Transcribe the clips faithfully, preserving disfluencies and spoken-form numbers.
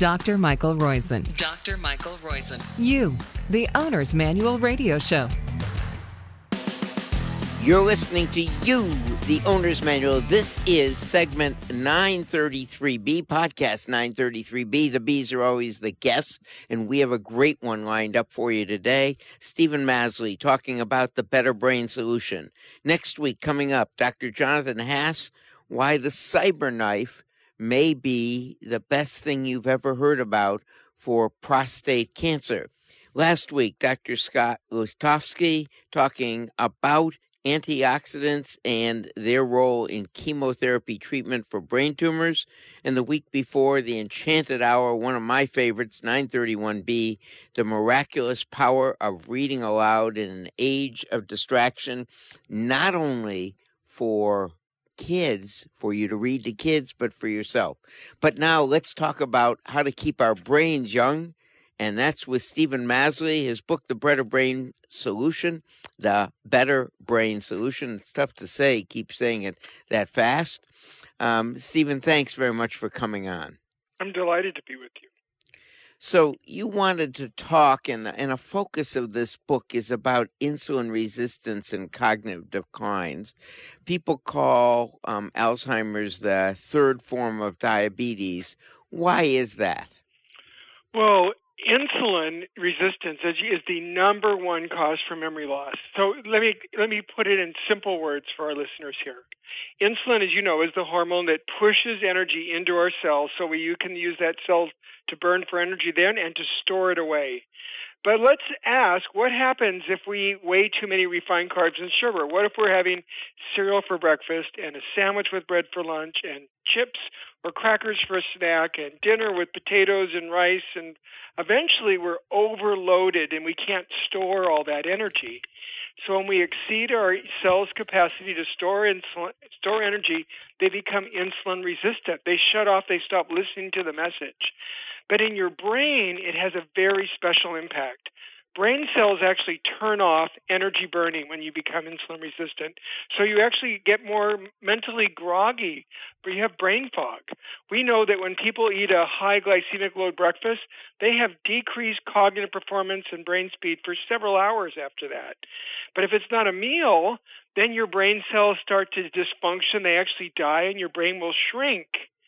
Doctor Michael Roizen. Doctor Michael Roizen. You, the Owner's Manual Radio Show. You're listening to You, the Owner's Manual. This is segment nine thirty-three B, podcast nine thirty-three B. The B's are always the guests, and we have a great one lined up for you today. Stephen Masley talking about the Better Brain Solution. Next week, coming up, Doctor Jonathan Haas, why the cyber knife may be the best thing you've ever heard about for prostate cancer. Last week, Doctor Scott Lustowski talking about antioxidants and their role in chemotherapy treatment for brain tumors. And the week before, the Enchanted Hour, one of my favorites, nine thirty-one B, the miraculous power of reading aloud in an age of distraction, not only for kids, for you to read to kids, but for yourself. But now let's talk about how to keep our brains young. And that's with Stephen Masley, his book, The Better Brain Solution, The Better Brain Solution. It's tough to say, keep saying it that fast. Um, Stephen, thanks very much for coming on. I'm delighted to be with you. So you wanted to talk, and, and a focus of this book is about insulin resistance and cognitive declines. People call um, Alzheimer's the third form of diabetes. Why is that? Well, insulin resistance is, is the number one cause for memory loss. So let me let me put it in simple words for our listeners here. Insulin, as you know, is the hormone that pushes energy into our cells so we you can use that cell to burn for energy then and to store it away. But let's ask, what happens if we eat way too many refined carbs and sugar? What if we're having cereal for breakfast and a sandwich with bread for lunch and chips or crackers for a snack and dinner with potatoes and rice, and eventually we're overloaded and we can't store all that energy. So when we exceed our cells' capacity to store insulin, store energy, they become insulin resistant. They shut off, they stop listening to the message. But in your brain, it has a very special impact. Brain cells actually turn off energy burning when you become insulin resistant. So you actually get more mentally groggy, but you have brain fog. We know that when people eat a high glycemic load breakfast, they have decreased cognitive performance and brain speed for several hours after that. But if it's not a meal, then your brain cells start to dysfunction. They actually die and your brain will shrink.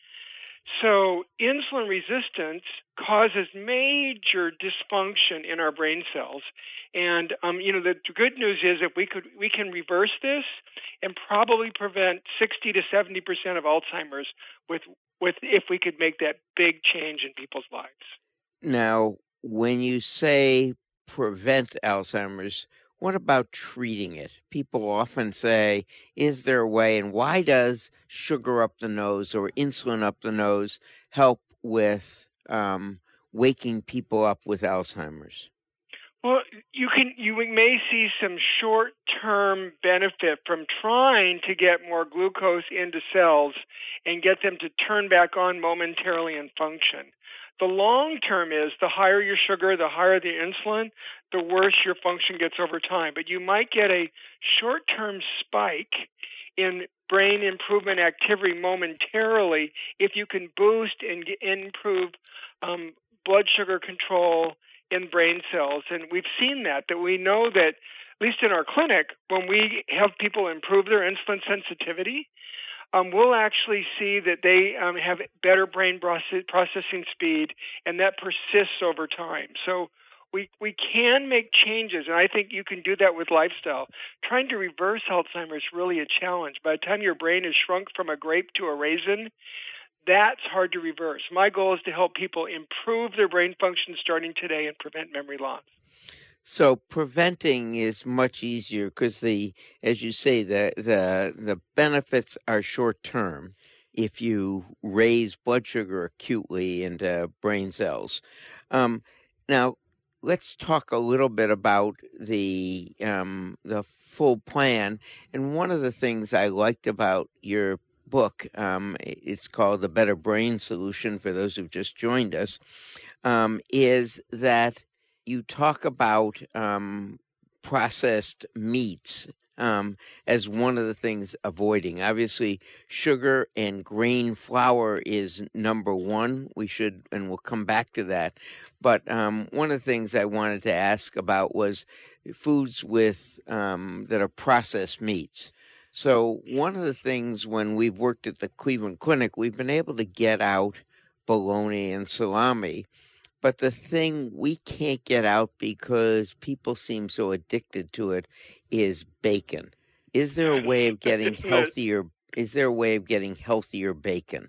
So insulin resistance causes major dysfunction in our brain cells. And, um, you know, the good news is if we could, we can reverse this and probably prevent sixty to seventy percent of Alzheimer's with, with if we could make that big change in people's lives. Now, when you say prevent Alzheimer's, what about treating it? People often say, is there a way, and why does sugar up the nose or insulin up the nose help with um, waking people up with Alzheimer's? Well, you can you may see some short-term benefit from trying to get more glucose into cells and get them to turn back on momentarily and function. The long term is the higher your sugar, the higher the insulin, the worse your function gets over time. But you might get a short-term spike in brain improvement activity momentarily if you can boost and improve um, blood sugar control in brain cells. And we've seen that, that we know that, at least in our clinic, when we have people improve their insulin sensitivity, Um, we'll actually see that they um, have better brain process- processing speed, and that persists over time. So we we can make changes, and I think you can do that with lifestyle. Trying to reverse Alzheimer's is really a challenge. By the time your brain is shrunk from a grape to a raisin, that's hard to reverse. My goal is to help people improve their brain function starting today and prevent memory loss. So preventing is much easier because the, as you say, the the the benefits are short term if you raise blood sugar acutely into brain cells. Um, now, let's talk a little bit about the um, the full plan. And one of the things I liked about your book, um, it's called The Better Brain Solution for those who've just joined us, um, is that you talk about um, processed meats um, as one of the things avoiding. Obviously, sugar and grain flour is number one. We should, and we'll come back to that. But um, one of the things I wanted to ask about was foods with um, that are processed meats. So one of the things when we've worked at the Cleveland Clinic, we've been able to get out bologna and salami. But the thing we can't get out because people seem so addicted to it is bacon. Is there a way of getting healthier? Is there a way of getting healthier bacon?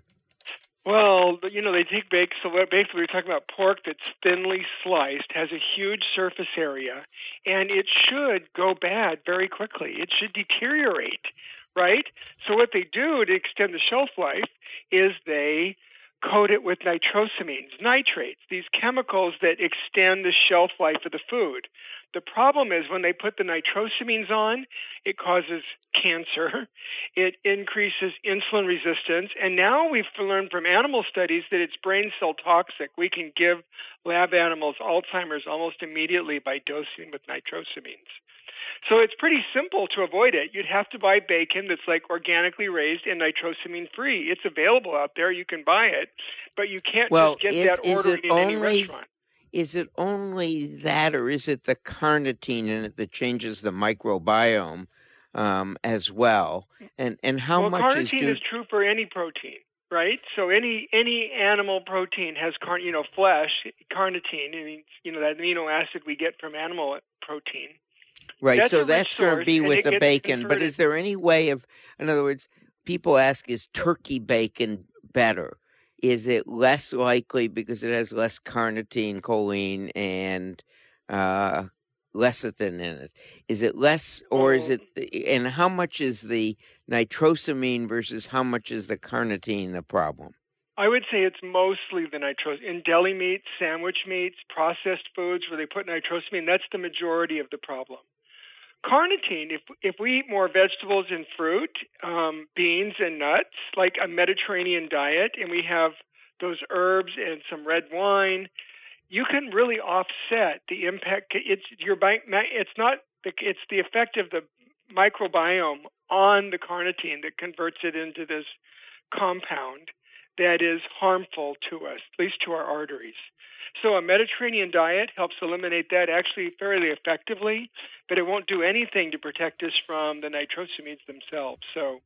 Well, you know, they take bacon. So basically, we're talking about pork that's thinly sliced, has a huge surface area, and it should go bad very quickly. It should deteriorate, right? So what they do to extend the shelf life is they coat it with nitrosamines, nitrates, these chemicals that extend the shelf life of the food. The problem is when they put the nitrosamines on, it causes cancer, it increases insulin resistance, and now we've learned from animal studies that it's brain cell toxic. We can give lab animals Alzheimer's almost immediately by dosing with nitrosamines. So it's pretty simple to avoid it. You'd have to buy bacon that's like organically raised and nitrosamine free. It's available out there. You can buy it, but you can't well, just get is, that is ordered in only, any restaurant. Is it only that, or is it the carnitine in it that changes the microbiome um, as well? And and how well, much carnitine is due- is true for any protein, right? So any any animal protein has car, you know, flesh, carnitine. I mean, you know, that amino acid we get from animal protein. Right, that's so that's going to be with the bacon. Converted. But is there any way of, in other words, people ask, is turkey bacon better? Is it less likely because it has less carnitine, choline, and uh, lecithin in it? Is it less, or is it, and how much is the nitrosamine versus how much is the carnitine the problem? I would say it's mostly the nitrosamine. In deli meats, sandwich meats, processed foods where they put nitrosamine, that's the majority of the problem. Carnitine, if if we eat more vegetables and fruit, um, beans and nuts, like a Mediterranean diet, and we have those herbs and some red wine, you can really offset the impact. It's your it's not it's the effect of the microbiome on the carnitine that converts it into this compound that is harmful to us, at least to our arteries. So a Mediterranean diet helps eliminate that actually fairly effectively, but it won't do anything to protect us from the nitrosamines themselves. So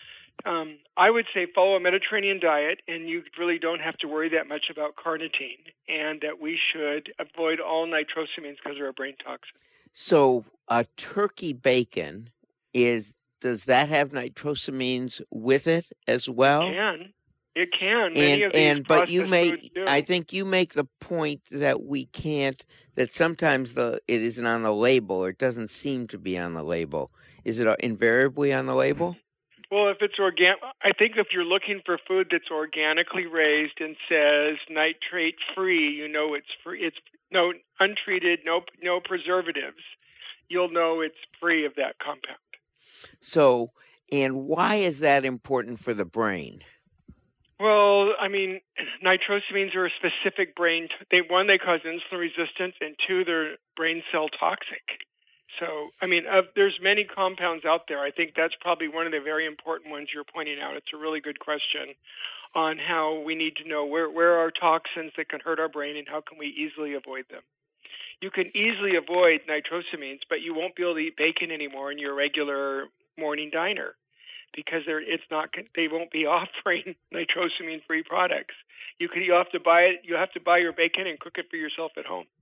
um, I would say follow a Mediterranean diet, and you really don't have to worry that much about carnitine, and that we should avoid all nitrosamines because they're a brain toxin. So a turkey bacon, is does that have nitrosamines with it as well? It can. It can. Many and, of these and but you make, I think you make the point that we can't, that sometimes the it isn't on the label, or it doesn't seem to be on the label. Is it invariably on the label? Well, if it's organic, I think if you're looking for food that's organically raised and says nitrate free, you know it's free. It's no untreated, no no preservatives. You'll know it's free of that compound. So, and why is that important for the brain? Well, I mean, nitrosamines are a specific brain. T- they one, they cause insulin resistance, and two, they're brain cell toxic. So, I mean, uh, there's many compounds out there. I think that's probably one of the very important ones you're pointing out. It's a really good question on how we need to know where where are toxins that can hurt our brain and how can we easily avoid them. You can easily avoid nitrosamines, but you won't be able to eat bacon anymore in your regular morning diner, because they're it's not they won't be offering nitrosamine-free products. You could you have to buy it. You have to buy your bacon and cook it for yourself at home.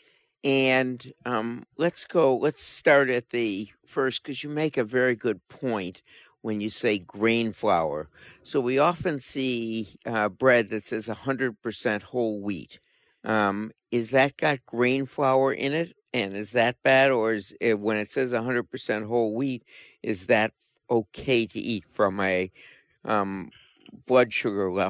And um, let's go. Let's start at the first, because you make a very good point when you say grain flour. So we often see uh, bread that says one hundred percent whole wheat. Um, is that got grain flour in it? And is that bad, or is it, when it says one hundred percent whole wheat, is that okay to eat from a um, blood sugar level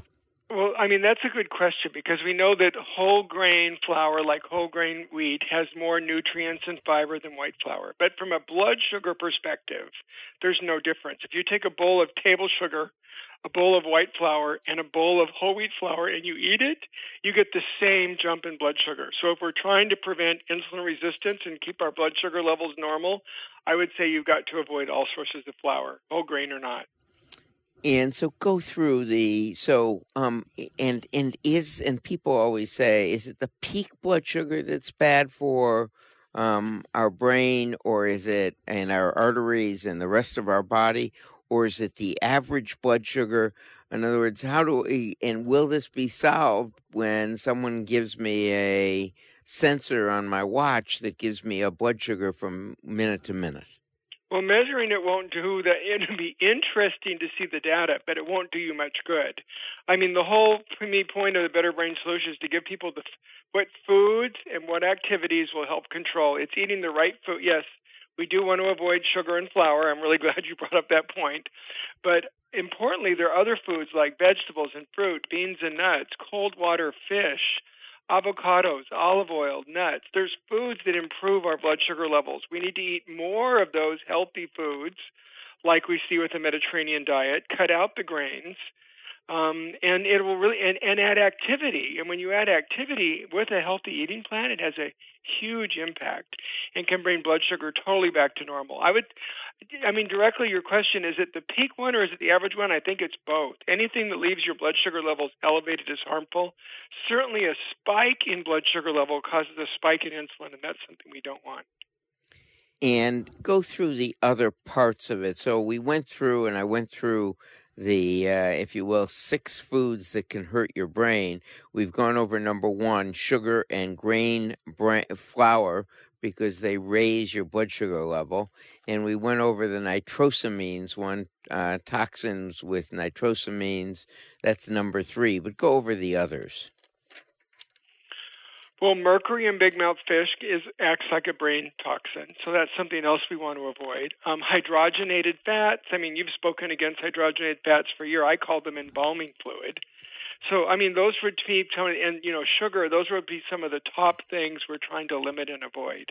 Well, I mean, that's a good question because we know that whole grain flour, like whole grain wheat, has more nutrients and fiber than white flour. But from a blood sugar perspective, there's no difference. If you take a bowl of table sugar, a bowl of white flour, and a bowl of whole wheat flour and you eat it, you get the same jump in blood sugar. So if we're trying to prevent insulin resistance and keep our blood sugar levels normal, I would say you've got to avoid all sources of flour, whole grain or not. And so go through the so um and and is and people always say, is it the peak blood sugar that's bad for um our brain, or is it in our arteries and the rest of our body, or is it the average blood sugar? In other words, how do we, and will this be solved when someone gives me a sensor on my watch that gives me a blood sugar from minute to minute? Well, measuring it won't do that. It'll be interesting to see the data, but it won't do you much good. I mean, the whole, for me, point of the Better Brain Solution is to give people the what foods and what activities will help control. It's eating the right food. Yes, we do want to avoid sugar and flour. I'm really glad you brought up that point. But importantly, there are other foods like vegetables and fruit, beans and nuts, cold water, fish, avocados, olive oil, nuts. There's foods that improve our blood sugar levels. We need to eat more of those healthy foods like we see with the Mediterranean diet, cut out the grains, um, and it will really, and, and add activity. And when you add activity with a healthy eating plan, it has a huge impact and can bring blood sugar totally back to normal. I would, I mean, directly your question, is it the peak one or is it the average one? I think it's both. Anything that leaves your blood sugar levels elevated is harmful. Certainly a spike in blood sugar level causes a spike in insulin, and that's something we don't want. And go through the other parts of it. So we went through, and I went through the, uh, if you will, six foods that can hurt your brain. We've gone over number one, sugar and grain bra- flour, because they raise your blood sugar level. And we went over the nitrosamines, one, uh, toxins with nitrosamines. That's number three. But go over the others. Well, mercury in big mouth fish is acts like a brain toxin, so that's something else we want to avoid. Um, hydrogenated fats. I mean, you've spoken against hydrogenated fats for a year. I call them embalming fluid. So, I mean, those would be some, and you know, sugar. Those would be some of the top things we're trying to limit and avoid.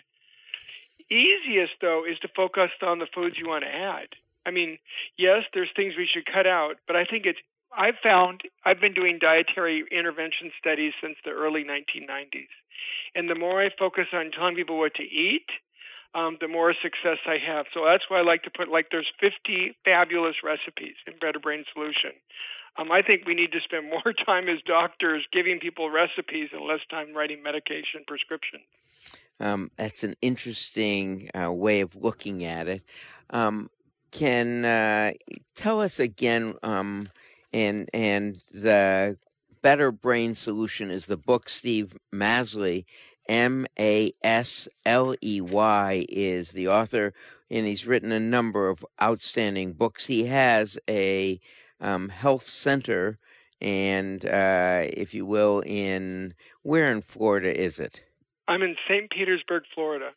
Easiest though is to focus on the foods you want to add. I mean, yes, there's things we should cut out, but I think it's. I've found I've been doing dietary intervention studies since the early nineteen nineties. And the more I focus on telling people what to eat, um, the more success I have. So that's why I like to put, like, there's fifty fabulous recipes in Better Brain Solution. Um, I think we need to spend more time as doctors giving people recipes and less time writing medication prescriptions. Um, that's an interesting uh, way of looking at it. Um, can uh, tell us again, um, and and the Better Brain Solution is the book. Steve Masley, M A S L E Y, is the author, and he's written a number of outstanding books. He has a um, health center, and uh, if you will, in where in Florida is it? I'm in Saint Petersburg, Florida.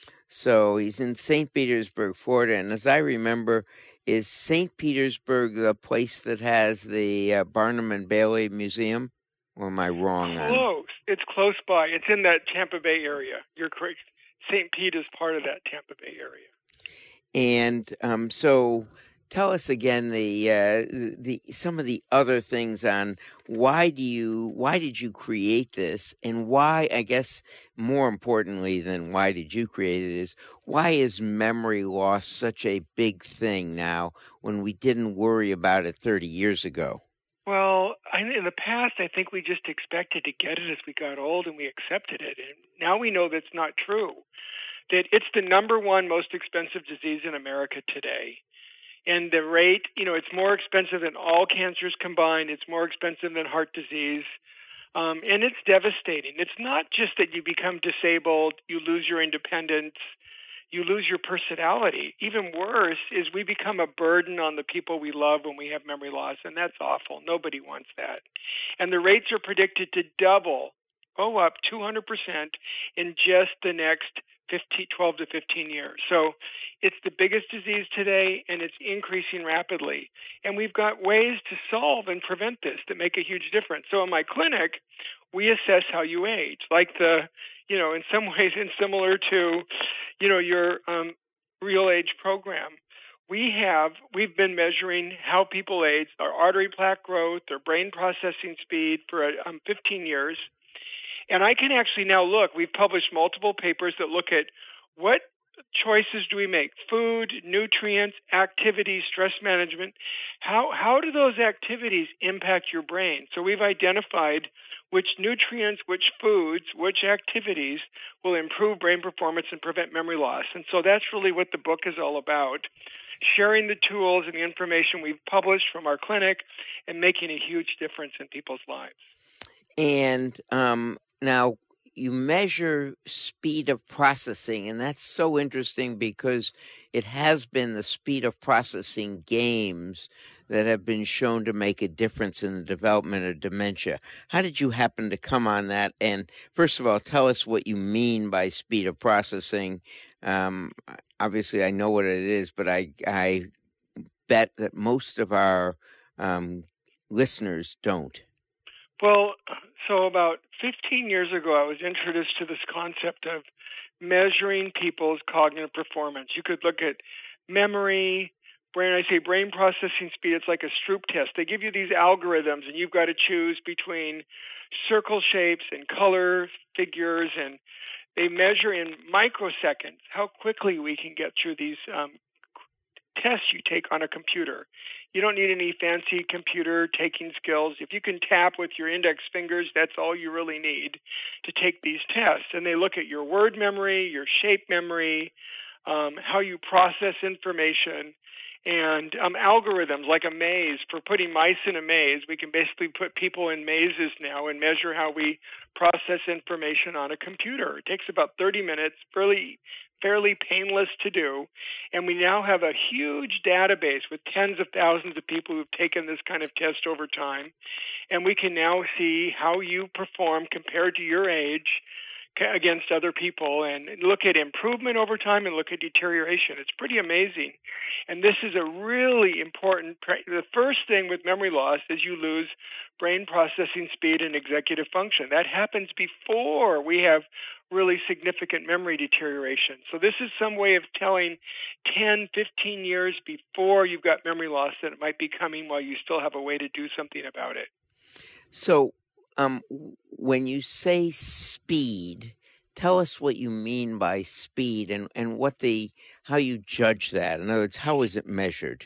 So he's in Saint Petersburg, Florida, and as I remember, is Saint Petersburg the place that has the uh, Barnum and Bailey Museum? Or am I wrong? Close. On... It's close by. It's in that Tampa Bay area. You're correct. Saint Pete is part of that Tampa Bay area. And um, so tell us again the uh, the some of the other things on why do you why did you create this, and why, I guess more importantly than why did you create it, is why is memory loss such a big thing now when we didn't worry about it thirty years ago? Well, I, in the past, I think we just expected to get it as we got old, and we accepted it. And now we know that's not true. That it's the number one most expensive disease in America today. And the rate, you know, it's more expensive than all cancers combined. It's more expensive than heart disease. Um, and it's devastating. It's not just that you become disabled, you lose your independence, you lose your personality. Even worse is we become a burden on the people we love when we have memory loss, and that's awful. Nobody wants that. And the rates are predicted to double, go up two hundred percent in just the next fifteen, twelve to fifteen years. So it's the biggest disease today, and it's increasing rapidly. And we've got ways to solve and prevent this that make a huge difference. So in my clinic, we assess how you age, like the, you know, in some ways, and similar to, you know, your um, Real Age program. We have, we've been measuring how people age, their artery plaque growth, their brain processing speed for um, fifteen years. And I can actually now look, we've published multiple papers that look at what choices do we make? Food, nutrients, activities, stress management. How how do those activities impact your brain? So we've identified which nutrients, which foods, which activities will improve brain performance and prevent memory loss. And so that's really what the book is all about, sharing the tools and the information we've published from our clinic and making a huge difference in people's lives. And um, now you measure speed of processing, and that's so interesting because it has been the speed of processing games that have been shown to make a difference in the development of dementia. How did you happen to come on that? And first of all, tell us what you mean by speed of processing. Um, obviously, I know what it is, but I, I bet that most of our um, listeners don't. Well, so about fifteen years ago, I was introduced to this concept of measuring people's cognitive performance. You could look at memory, brain, I say brain processing speed. It's like a Stroop test. They give you these algorithms, and you've got to choose between circle shapes and color figures, and they measure in microseconds how quickly we can get through these um, tests you take on a computer. You don't need any fancy computer taking skills. If you can tap with your index fingers, that's all you really need to take these tests. And they look at your word memory, your shape memory, um, how you process information, and um, algorithms like a maze. For putting mice in a maze, we can basically put people in mazes now and measure how we process information on a computer. It takes about thirty minutes, fairly fairly painless to do, and we now have a huge database with tens of thousands of people who've taken this kind of test over time, and we can now see how you perform compared to your age against other people and look at improvement over time and look at deterioration. It's pretty amazing. And this is a really important, the first thing with memory loss is you lose brain processing speed and executive function. That happens before we have really significant memory deterioration. So this is some way of telling ten, fifteen years before you've got memory loss that it might be coming while you still have a way to do something about it. So um, when you say speed, tell us what you mean by speed and, and what the how you judge that. In other words, how is it measured?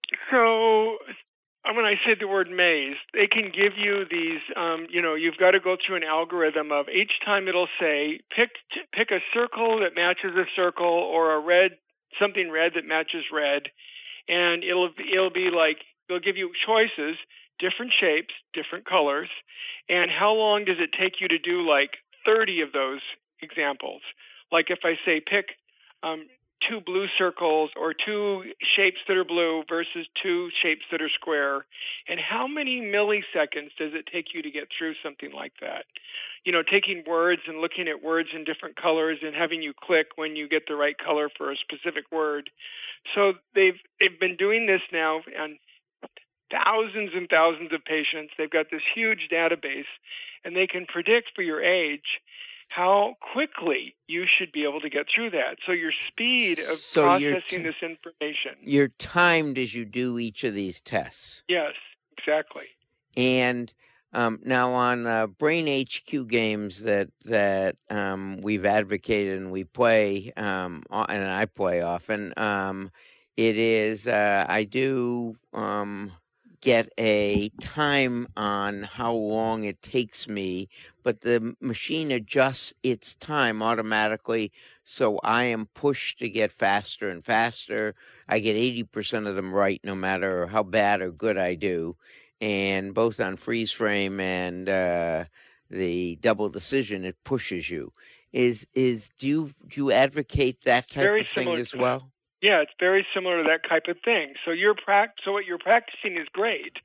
So when I said the word maze, they can give you these, um, you know, you've got to go through an algorithm of each time it'll say, pick pick a circle that matches a circle or a red, something red that matches red. And it'll it'll be like, they'll give you choices, different shapes, different colors. And how long does it take you to do like thirty of those examples? Like if I say pick um, two blue circles or two shapes that are blue versus two shapes that are square, and how many milliseconds does it take you to get through something like that? You know, taking words and looking at words in different colors and having you click when you get the right color for a specific word. So they've they've been doing this now on thousands and thousands of patients. They've got this huge database, and they can predict for your age how quickly you should be able to get through that. So your speed of so processing t- this information. You're timed as you do each of these tests. Yes, exactly. And um, now on uh, Brain H Q games that that um, we've advocated and we play, um, and I play often, um, it is, uh, I do um, get a time on how long it takes me, but the machine adjusts its time automatically, so I am pushed to get faster and faster. I get eighty percent of them right no matter how bad or good I do, and both on freeze frame and uh, the double decision, it pushes you. Is is do you do you advocate that type Very of thing similar as to well? That. Yeah, it's very similar to that type of thing. So you're prac- so what you're practicing is great,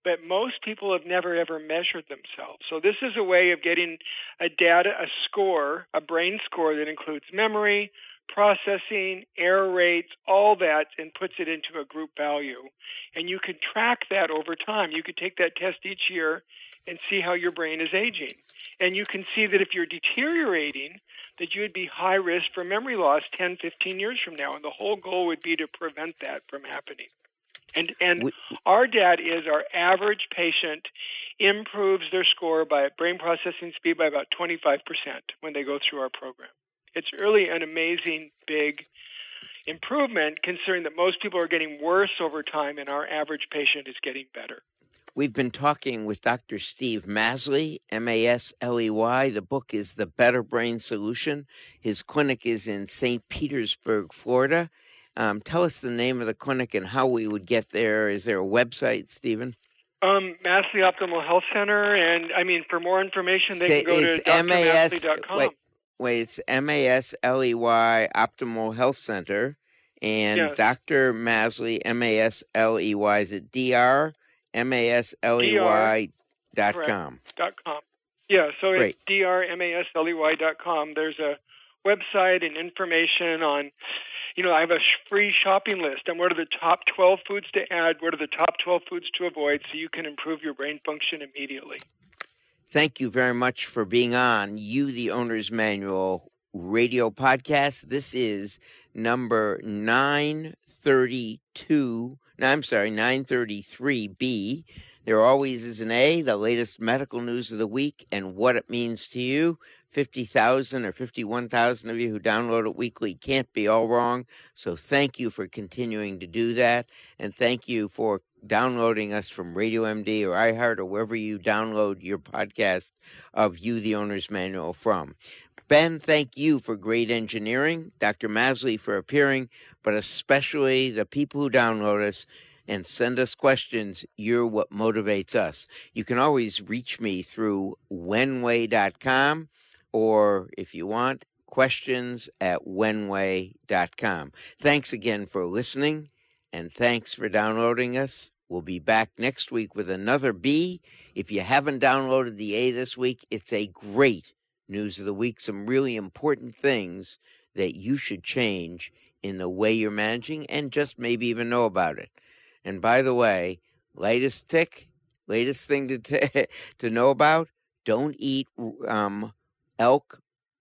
but most people have never ever measured themselves. So this is a way of getting a data, a score, a brain score that includes memory, processing, error rates, all that, and puts it into a group value. And you could track that over time. You could take that test each year and see how your brain is aging. And you can see that if you're deteriorating, that you would be high risk for memory loss ten, fifteen years from now. And the whole goal would be to prevent that from happening. And and we, our data is our average patient improves their score by brain processing speed by about twenty-five percent when they go through our program. It's really an amazing big improvement considering that most people are getting worse over time and our average patient is getting better. We've been talking with Doctor Steve Masley, M A S L E Y. The book is The Better Brain Solution. His clinic is in Saint Petersburg, Florida. Um, tell us the name of the clinic and how we would get there. Is there a website, Stephen? Um, Masley Optimal Health Center, and I mean, for more information, they Say, can go to D R masley dot com. Wait, wait, it's M A S L E Y Optimal Health Center, and yes. Doctor Masley, M A S L E Y, is it D R M A S L E Y dot com? Dot com. Yeah, so Great. It's D R M A S L E Y dot com. There's a website and information on, you know, I have a free shopping list on what are the top twelve foods to add, what are the top twelve foods to avoid, so you can improve your brain function immediately. Thank you very much for being on You, the Owner's Manual radio podcast. This is number nine thirty-two. No, I'm sorry, nine thirty-three B. There always is an A, the latest medical news of the week and what it means to you. fifty thousand or fifty-one thousand of you who download it weekly can't be all wrong. So thank you for continuing to do that. And thank you for downloading us from Radio M D or iHeart or wherever you download your podcast of You, the Owner's Manual from. Ben, thank you for great engineering. Doctor Masley for appearing, but especially the people who download us and send us questions. You're what motivates us. You can always reach me through wenway dot com. Or, if you want, questions at wenway dot com. Thanks again for listening, and thanks for downloading us. We'll be back next week with another B. If you haven't downloaded the A this week, it's a great news of the week, some really important things that you should change in the way you're managing and just maybe even know about it. And by the way, latest tick, latest thing to t- to know about, don't eat um. elk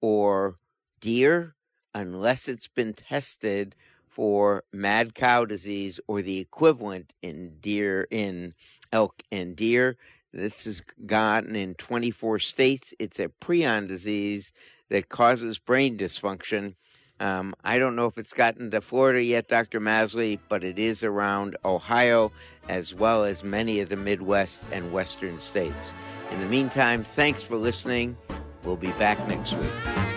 or deer unless it's been tested for mad cow disease or the equivalent in deer in elk and deer. This is gotten in twenty-four states. It's a prion disease that causes brain dysfunction. Um, I don't know if it's gotten to Florida yet, Doctor Masley, but it is around Ohio as well as many of the Midwest and Western states. In the meantime, thanks for listening. We'll be back next week.